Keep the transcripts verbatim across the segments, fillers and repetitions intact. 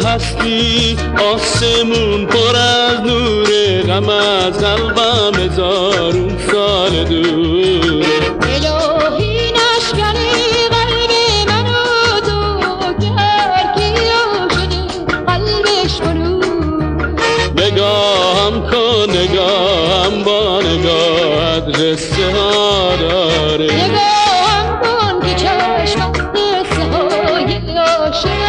هستی آسمون پر از نور، غم از قلبم هزارون سال دور. الهی نشکنی قلب منو تو که هر کی عاشق قلبش برو. نگاهم کن نگاهم با نگاهت قصه ها داره. نگاهم کن که چشمت قصه های عاشق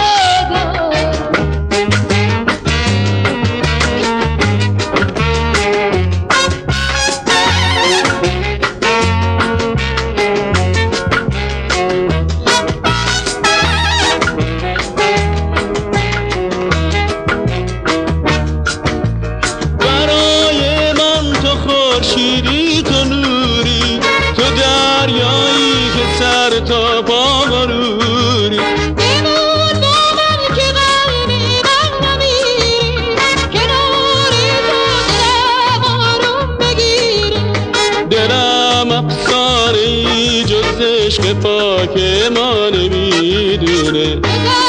خورشیدی تو نوری، تو دریایی که سر تا پا غروری. بمون با من که قلب من نمیری، کنار تو دلم آروم بگیری. دلم افسانه‌ای جز عشق پاک ما نمیدونه.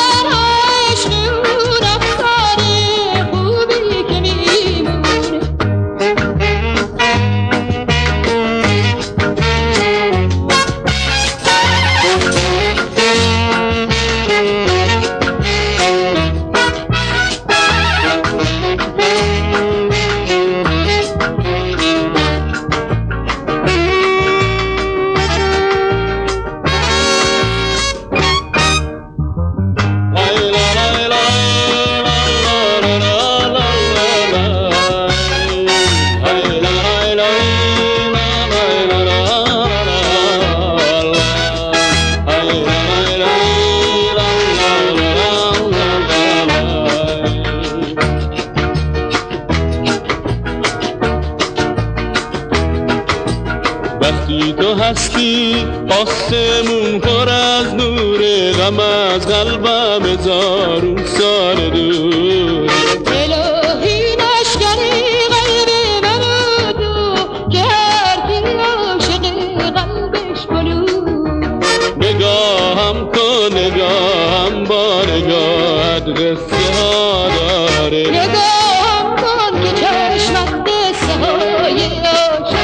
وقتی تو هستی آسمون پر از نور، غم از قلبم هزارون سال دور. الهی نشکنی قلب منو تو که هر کی عاشق قلبش برو. نگاهم کن نگاهم با نگاهت قصه ها داره. نگاهم کن که چشمت قصه های عاشق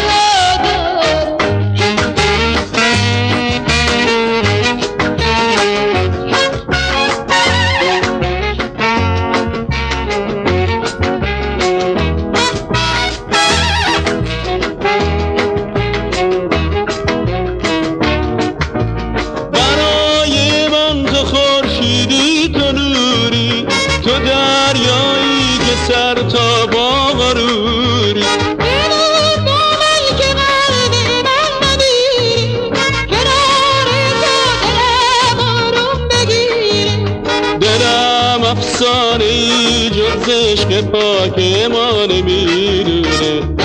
خورشیدی تو نوری، تو دریایی که سر تا با غروری. بمون با من که قلب من نمیری، کنار تو دلم آروم بگیری. دلم افسانه‌ای جز عشق پاک ما نمیدونه.